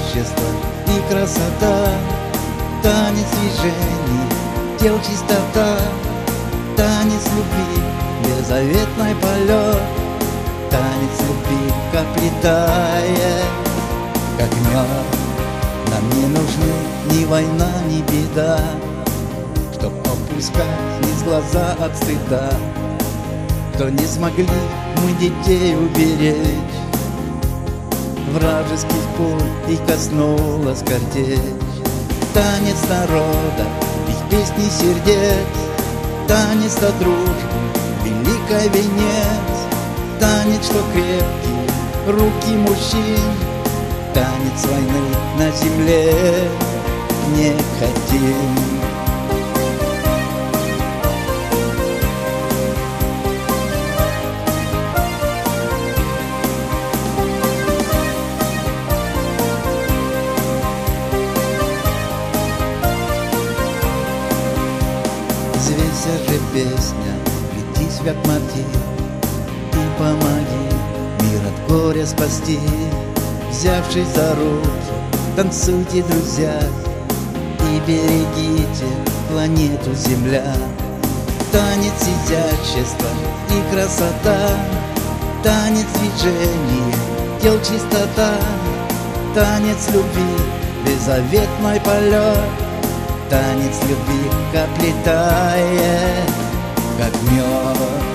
изящество и красота, танец движений, тел чистота, танец любви, беззаветный полет, танец любви, капли тая, как мед. Нам не нужны ни война, ни беда, чтоб опускать вниз глаза от стыда. Кто не смогли мы детей уберечь, вражеских пуль их коснулась картечь. Танец народа, их песни сердец, танец до дружбы, великий венец, танец, что крепкие руки мужчин, танец войны на земле не хотим. Взвейся же, песня, летись как мотив, и помоги мир от горя спасти. Взявшись за руки, танцуйте, друзья, и берегите планету Земля. Танец изящества и красота, танец движения, тел чистота, танец любви, беззаветный полет, танец любви, как летает, как мед.